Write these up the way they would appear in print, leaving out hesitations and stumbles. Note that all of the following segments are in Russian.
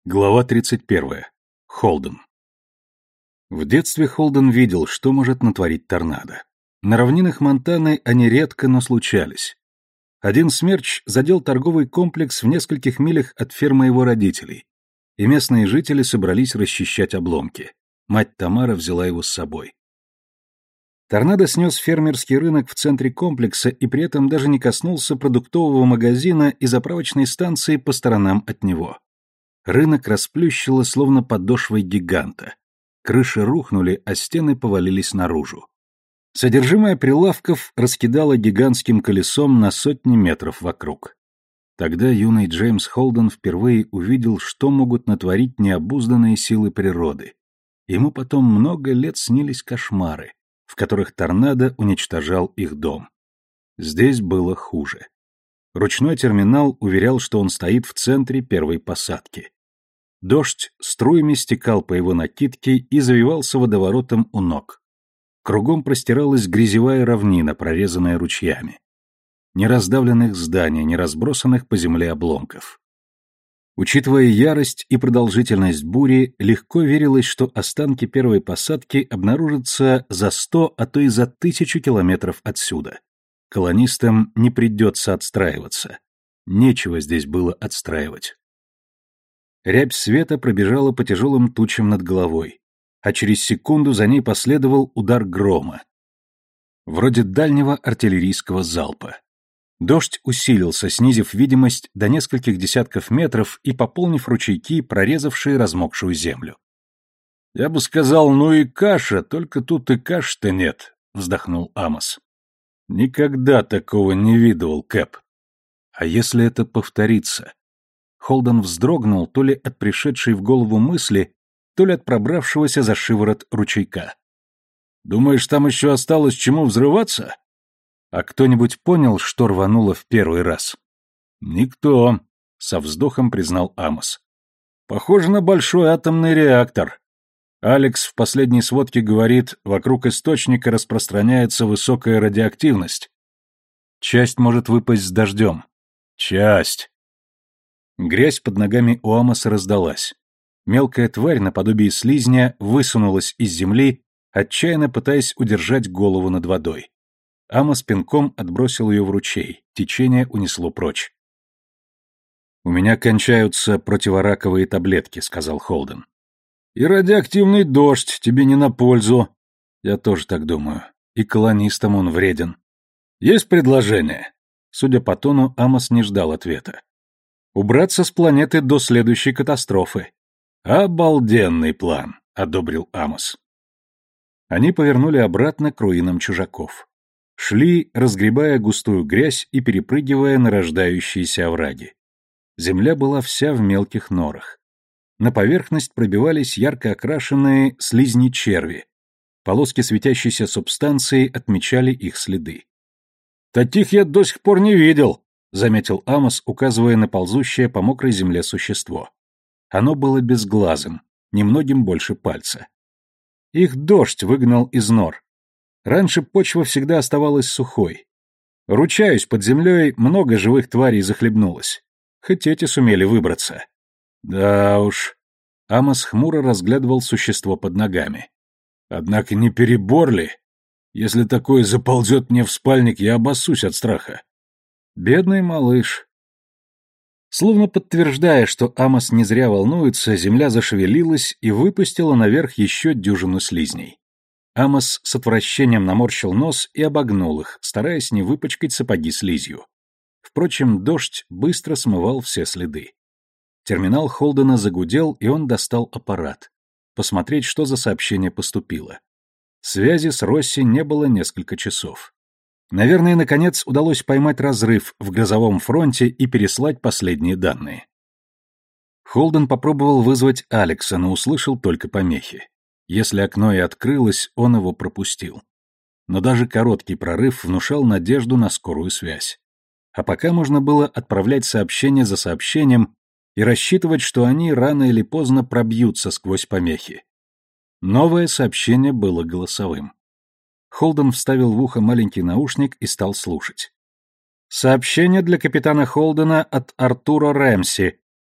Глава 31. Холден. В детстве Холден видел, что может натворить торнадо. На равнинах Монтаны они редко, но случались. Один смерч задел торговый комплекс в нескольких милях от фермы его родителей, и местные жители собрались расчищать обломки. Мать Тамара взяла его с собой. Торнадо снес фермерский рынок в центре комплекса и при этом даже не коснулся продуктового магазина и заправочной станции по сторонам от него. Рынок расплющило, словно подошвой гиганта. Крыши рухнули, а стены повалились наружу. Содержимое прилавков раскидало гигантским колесом на сотни метров вокруг. Тогда юный Джеймс Холден впервые увидел, что могут натворить необузданные силы природы. Ему потом много лет снились кошмары, в которых торнадо уничтожал их дом. Здесь было хуже. Ручной терминал уверял, что он стоит в центре первой посадки. Дождь струями стекал по его накидке и завивался водоворотом у ног. Кругом простиралась грязевая равнина, прорезанная ручьями. Ни раздавленных зданий, ни разбросанных по земле обломков. Учитывая ярость и продолжительность бури, легко верилось, что останки первой посадки обнаружатся за 100, а то и за 1000 километров отсюда. Колонистам не придется отстраиваться. Нечего здесь было отстраивать. Рябь света пробежала по тяжелым тучам над головой, а через секунду за ней последовал удар грома. Вроде дальнего артиллерийского залпа. Дождь усилился, снизив видимость до нескольких десятков метров и пополнив ручейки, прорезавшие размокшую землю. «Я бы сказал, ну и каша, только тут и каши-то нет», — вздохнул Амос. «Никогда такого не видывал, Кэп. А если это повторится?» Холден вздрогнул то ли от пришедшей в голову мысли, то ли от пробравшегося за шиворот ручейка. «Думаешь, там еще осталось чему взрываться?» «А кто-нибудь понял, что рвануло в первый раз?» «Никто», — со вздохом признал Амос. «Похоже на большой атомный реактор. Алекс в последней сводке говорит, вокруг источника распространяется высокая радиоактивность. Часть может выпасть с дождем». «Часть». Грязь под ногами у Амоса раздалась. Мелкая тварь, наподобие слизня, высунулась из земли, отчаянно пытаясь удержать голову над водой. Амос пинком отбросил ее в ручей, течение унесло прочь. «У меня кончаются противораковые таблетки», — сказал Холден. «И радиоактивный дождь тебе не на пользу». «Я тоже так думаю. И колонистам он вреден». «Есть предложение?» Судя по тону, Амос не ждал ответа. «Убраться с планеты до следующей катастрофы». «Обалденный план», — одобрил Амос. Они повернули обратно к руинам чужаков. Шли, разгребая густую грязь и перепрыгивая на рождающиеся овраги. Земля была вся в мелких норах. На поверхность пробивались ярко окрашенные слизни-черви. Полоски светящейся субстанции отмечали их следы. «Таких я до сих пор не видел», — заметил Амос, указывая на ползущее по мокрой земле существо. Оно было безглазым, немногим больше пальца. Их дождь выгнал из нор. Раньше почва всегда оставалась сухой. Ручаюсь, под землей много живых тварей захлебнулось. Хоть эти сумели выбраться. Да уж. Амос хмуро разглядывал существо под ногами. Однако не перебор ли? Если такое заползет мне в спальник, я обоссусь от страха. Бедный малыш. Словно подтверждая, что Амос не зря волнуется, земля зашевелилась и выпустила наверх еще дюжину слизней. Амос с отвращением наморщил нос и обогнул их, стараясь не выпачкать сапоги слизью. Впрочем, дождь быстро смывал все следы. Терминал Холдена загудел, и он достал аппарат. Посмотреть, что за сообщение поступило. Связи с Росси не было несколько часов. Наверное, наконец удалось поймать разрыв в грозовом фронте и переслать последние данные. Холден попробовал вызвать Алекса, но услышал только помехи. Если окно и открылось, он его пропустил. Но даже короткий прорыв внушал надежду на скорую связь. А пока можно было отправлять сообщение за сообщением и рассчитывать, что они рано или поздно пробьются сквозь помехи. Новое сообщение было голосовым. Холден вставил в ухо маленький наушник и стал слушать. «Сообщение для капитана Холдена от Артура Рэмси.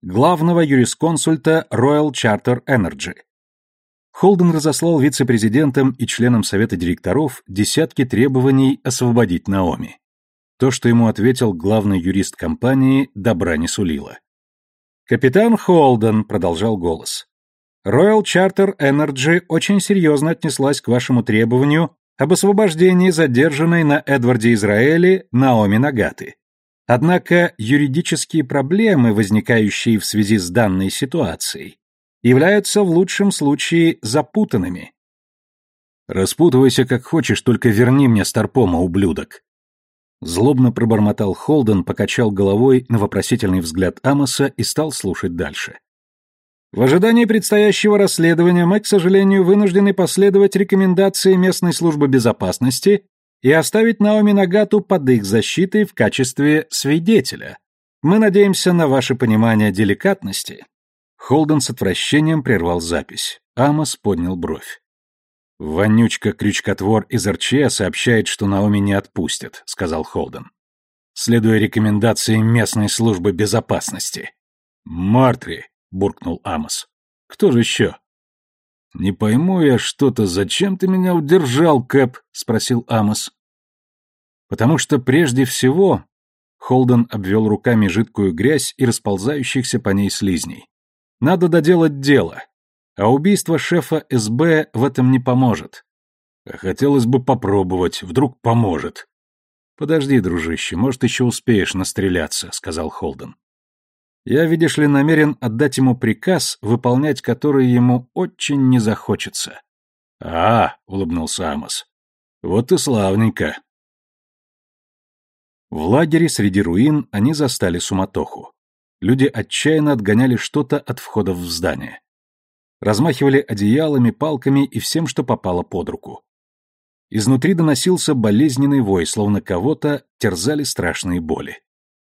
главного юрисконсульта Royal Charter Energy. Холден разослал вице-президентам и членам совета директоров десятки требований освободить Наоми. То, что ему ответил главный юрист компании, добра не сулило. «Капитан Холден», — продолжал голос, — «Royal Charter Energy очень серьезно отнеслась к вашему требованию об освобождении задержанной на Эдварде Израэле Наоми Нагаты. Однако юридические проблемы, возникающие в связи с данной ситуацией, являются в лучшем случае запутанными». «Распутывайся как хочешь, только верни мне Старпома, ублюдок». Злобно пробормотал Холден, покачал головой на вопросительный взгляд Амоса и стал слушать дальше. «В ожидании предстоящего расследования мы, к сожалению, вынуждены последовать рекомендации местной службы безопасности и оставить Наоми Нагату под их защитой в качестве свидетеля. Мы надеемся на ваше понимание деликатности». Холден с отвращением прервал запись. Амос поднял бровь. «Вонючка-крючкотвор из РЧ сообщает, что Наоми не отпустят», — сказал Холден. «Следуя рекомендациям местной службы безопасности». «Мартри», — буркнул Амос. «Кто же еще?» «Не пойму я что-то, зачем ты меня удержал, Кэп?» — спросил Амос. «Потому что прежде всего...» — Холден обвел руками жидкую грязь и расползающихся по ней слизней. «Надо доделать дело. А убийство шефа СБ в этом не поможет. Хотелось бы попробовать, вдруг поможет». «Подожди, дружище, может, еще успеешь настреляться», — сказал Холден. «Я, видишь ли, намерен отдать ему приказ, выполнять который ему очень не захочется». Улыбнулся Амос. «Вот и славненько». В лагере среди руин они застали суматоху. Люди отчаянно отгоняли что-то от входа в здание. Размахивали одеялами, палками и всем, что попало под руку. Изнутри доносился болезненный вой, словно кого-то терзали страшные боли.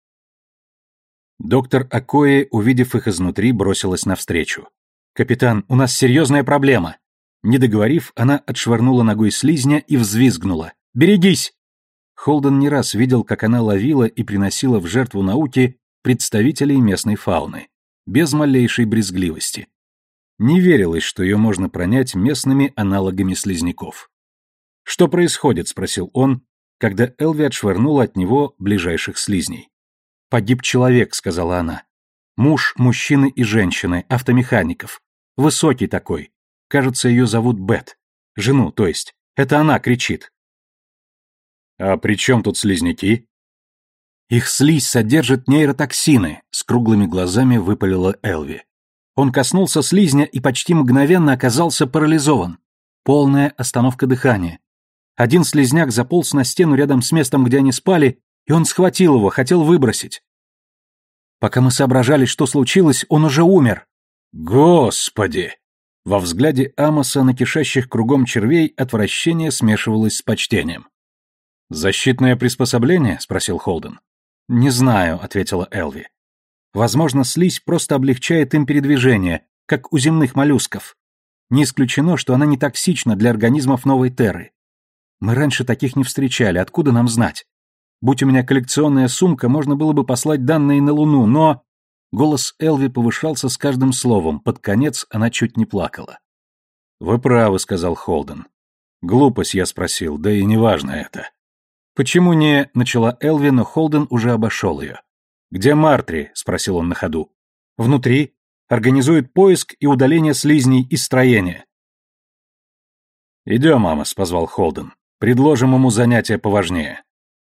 Доктор Акои, увидев их изнутри, бросилась навстречу. «Капитан, у нас серьезная проблема!» Не договорив, она отшвырнула ногой слизня и взвизгнула. «Берегись!» Холден не раз видел, как она ловила и приносила в жертву науки представителей местной фауны, без малейшей брезгливости. Не верилось, что ее можно пронять местными аналогами слизняков. «Что происходит?» — спросил он, когда Элви отшвырнула от него ближайших слизней. «Погиб человек», — сказала она. «Муж мужчины и женщины, автомехаников. Высокий такой. Кажется, ее зовут Бет. Жену, то есть. Это она кричит». «А при чем тут слизняки?» «Их слизь содержит нейротоксины», — с круглыми глазами выпалила Элви. Он коснулся слизня и почти мгновенно оказался парализован. Полная остановка дыхания. Один слизняк заполз на стену рядом с местом, где они спали, и он схватил его, хотел выбросить. Пока мы соображали, что случилось, он уже умер. «Господи!» Во взгляде Амоса на кишащих кругом червей отвращение смешивалось с почтением. «Защитное приспособление?» — спросил Холден. «Не знаю», — ответила Элви. «Возможно, слизь просто облегчает им передвижение, как у земных моллюсков. Не исключено, что она не токсична для организмов новой Терры. Мы раньше таких не встречали, откуда нам знать? Будь у меня коллекционная сумка, можно было бы послать данные на Луну, но...» Голос Элви повышался с каждым словом, под конец она чуть не плакала. «Вы правы», — сказал Холден. «Глупость, я спросил, да и неважно это». «Почему не...» — начала Элви, но Холден уже обошел ее. «Где Мартри?» — спросил он на ходу. «Внутри. Организует поиск и удаление слизней из строения». «Идем, Амос», — позвал Холден. «Предложим ему занятие поважнее».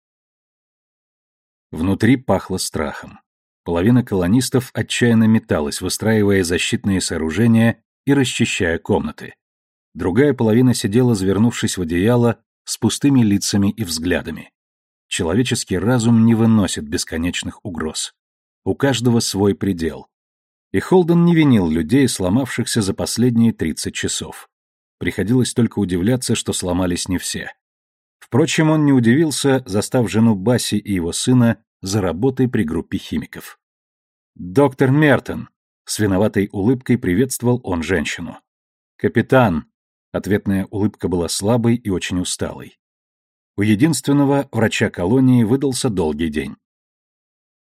Внутри пахло страхом. Половина колонистов отчаянно металась, выстраивая защитные сооружения и расчищая комнаты. Другая половина сидела, завернувшись в одеяло, с пустыми лицами и взглядами. Человеческий разум не выносит бесконечных угроз. У каждого свой предел. И Холден не винил людей, сломавшихся за последние 30 часов. Приходилось только удивляться, что сломались не все. Впрочем, он не удивился, застав жену Басси и его сына за работой при группе химиков. «Доктор Мертон!» — с виноватой улыбкой приветствовал он женщину. «Капитан!» — ответная улыбка была слабой и очень усталой. У единственного врача колонии выдался долгий день.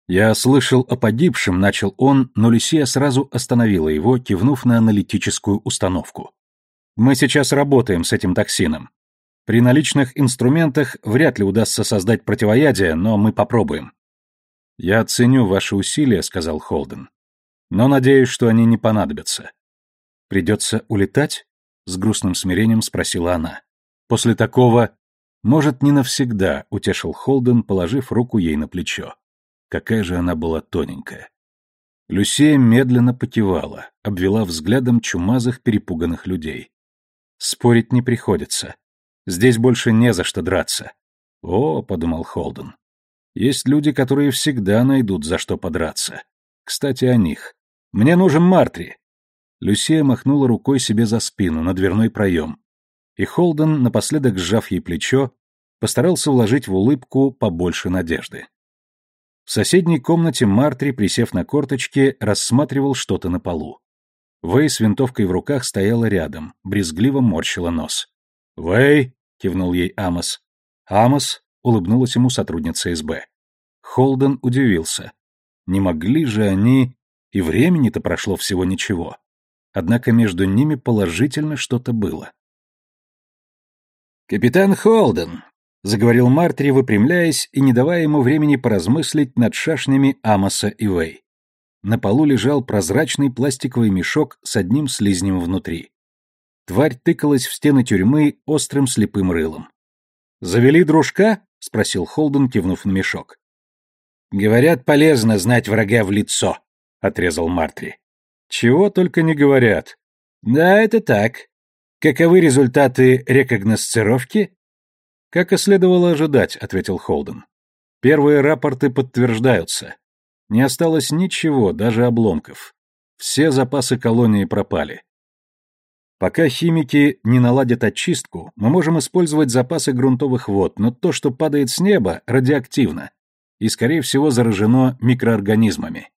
«Я слышал о погибшем», — начал он, но Люсия сразу остановила его, кивнув на аналитическую установку. «Мы сейчас работаем с этим токсином. При наличных инструментах вряд ли удастся создать противоядие, но мы попробуем». «Я ценю ваши усилия», — сказал Холден. «Но надеюсь, что они не понадобятся». «Придется улетать?» — с грустным смирением спросила она. «После такого...» «Может, не навсегда», — утешил Холден, положив руку ей на плечо. Какая же она была тоненькая. Люсия медленно покивала, обвела взглядом чумазых перепуганных людей. «Спорить не приходится. Здесь больше не за что драться». «О», — подумал Холден, — «есть люди, которые всегда найдут за что подраться. Кстати, о них. Мне нужен Мартри». Люсия махнула рукой себе за спину, на дверной проем. И Холден, напоследок сжав ей плечо, постарался вложить в улыбку побольше надежды. В соседней комнате Мартри, присев на корточки, рассматривал что-то на полу. Вэй с винтовкой в руках стояла рядом, брезгливо морщила нос. «Вэй!» — кивнул ей Амос. «Амос!» — улыбнулась ему сотрудница СБ. Холден удивился. Не могли же они... И времени-то прошло всего ничего. Однако между ними положительно что-то было. «Капитан Холден!» — заговорил Мартри, выпрямляясь и не давая ему времени поразмыслить над шашнями Амоса и Вэй. На полу лежал прозрачный пластиковый мешок с одним слизнем внутри. Тварь тыкалась в стены тюрьмы острым слепым рылом. «Завели дружка?» — спросил Холден, кивнув на мешок. «Говорят, полезно знать врага в лицо», — отрезал Мартри. «Чего только не говорят». «Да, это так. Каковы результаты рекогносцировки?» «Как и следовало ожидать», — ответил Холден. «Первые рапорты подтверждаются. Не осталось ничего, даже обломков. Все запасы колонии пропали. Пока химики не наладят очистку, мы можем использовать запасы грунтовых вод, но то, что падает с неба, радиоактивно и, скорее всего, заражено микроорганизмами».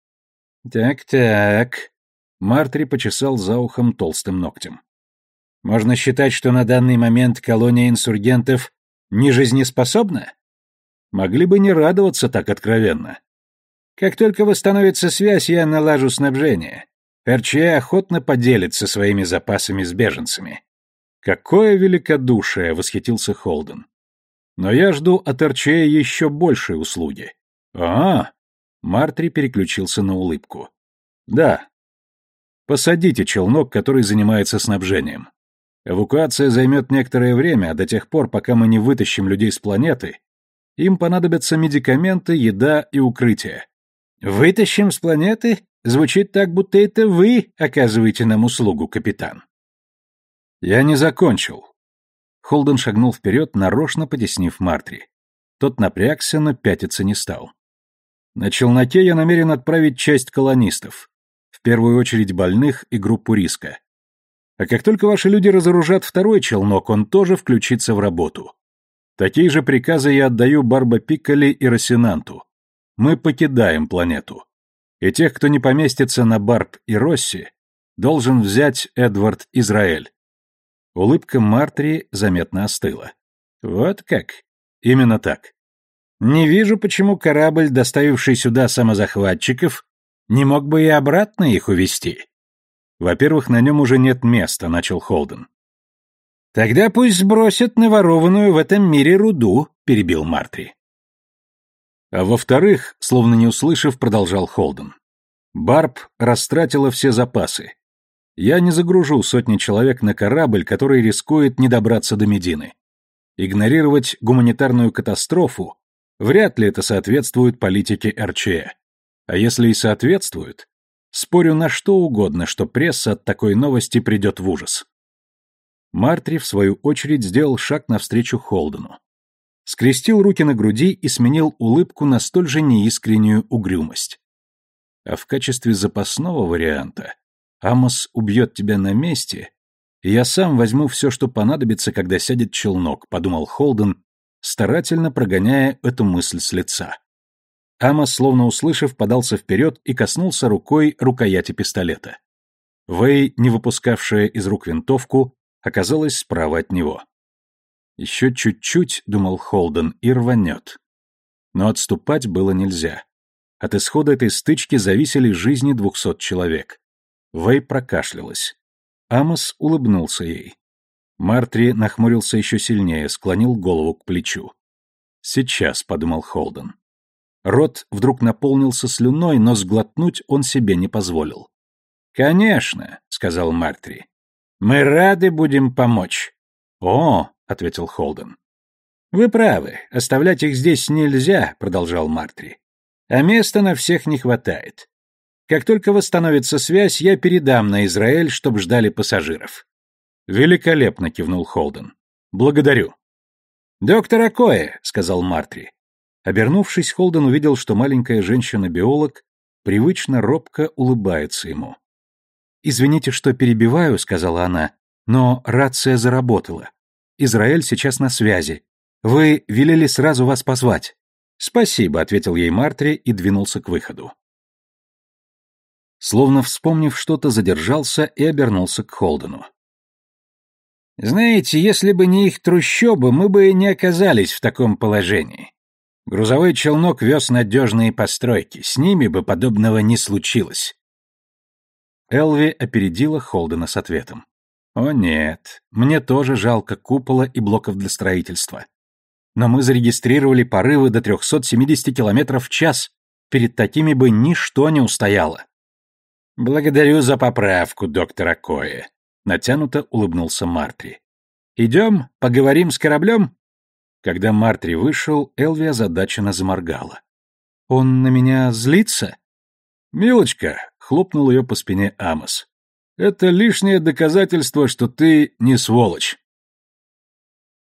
«Так-так», — Мартри почесал за ухом толстым ногтем. «Можно считать, что на данный момент колония инсургентов нежизнеспособна? Могли бы не радоваться так откровенно. Как только восстановится связь, я налажу снабжение. РЧА охотно поделится своими запасами с беженцами». «Какое великодушие!» — восхитился Холден. «Но я жду от РЧА еще большей услуги». «А-а!» — Мартри переключился на улыбку. «Да. Посадите челнок, который занимается снабжением. Эвакуация займет некоторое время, а до тех пор, пока мы не вытащим людей с планеты, им понадобятся медикаменты, еда и укрытие». «Вытащим с планеты? Звучит так, будто это вы оказываете нам услугу, капитан». «Я не закончил». Холден шагнул вперед, нарочно потеснив Мартри. Тот напрягся, но пятиться не стал. «На челноке я намерен отправить часть колонистов, в первую очередь больных и группу риска. А как только ваши люди разоружат второй челнок, он тоже включится в работу. Такие же приказы я отдаю Барбо Пикколи и Росинанту. Мы покидаем планету. И тех, кто не поместится на Барб и Росси, должен взять Эдвард Израэль». Улыбка Мартри заметно остыла. «Вот как?» «Именно так. Не вижу, почему корабль, доставивший сюда самозахватчиков, не мог бы и обратно их увезти». «Во-первых, на нем уже нет места», — начал Холден. «Тогда пусть сбросят наворованную в этом мире руду», — перебил Мартри. «А во-вторых, словно не услышав, продолжал Холден, Барб растратила все запасы. Я не загружу сотни человек на корабль, который рискует не добраться до Медины. Игнорировать гуманитарную катастрофу вряд ли это соответствует политике РЧЭ. А если и соответствует, спорю на что угодно, что пресса от такой новости придет в ужас». Мартри, в свою очередь, сделал шаг навстречу Холдену. Скрестил руки на груди и сменил улыбку на столь же неискреннюю угрюмость. «А в качестве запасного варианта Амос убьет тебя на месте, и я сам возьму все, что понадобится, когда сядет челнок», — подумал Холден, старательно прогоняя эту мысль с лица. Амос, словно услышав, подался вперед и коснулся рукой рукояти пистолета. Вэй, не выпускавшая из рук винтовку, оказалась справа от него. «Еще чуть-чуть», — думал Холден, — «и рванет». Но отступать было нельзя. От исхода этой стычки зависели жизни 200 человек. Вэй прокашлялась. Амос улыбнулся ей. Мартри нахмурился еще сильнее, склонил голову к плечу. «Сейчас», — подумал Холден. Рот вдруг наполнился слюной, но сглотнуть он себе не позволил. «Конечно», — сказал Мартри. «Мы рады будем помочь». «О», — ответил Холден. «Вы правы, оставлять их здесь нельзя», — продолжал Мартри. «А места на всех не хватает. Как только восстановится связь, я передам на Израиль, чтоб ждали пассажиров». «Великолепно», — кивнул Холден. «Благодарю». «Доктор Акоэ», — сказал Мартри. Обернувшись, Холден увидел, что маленькая женщина-биолог привычно робко улыбается ему. «Извините, что перебиваю», — сказала она, — «но рация заработала. Израиль сейчас на связи. Вы велели сразу вас позвать». «Спасибо», — ответил ей Мартри и двинулся к выходу. Словно вспомнив что-то, задержался и обернулся к Холдену. «Знаете, если бы не их трущобы, мы бы не оказались в таком положении. Грузовой челнок вез надежные постройки, с ними бы подобного не случилось». Элви опередила Холдена с ответом. «О нет, мне тоже жалко купола и блоков для строительства. Но мы зарегистрировали порывы до 370 км в час. Перед такими бы ничто не устояло». «Благодарю за поправку, доктор Акоэ», — натянуто улыбнулся Мартри. «Идем, поговорим с кораблем?» Когда Мартри вышел, Элви озадаченно заморгала. «Он на меня злится?» «Милочка», — хлопнул ее по спине Амос, — «это лишнее доказательство, что ты не сволочь».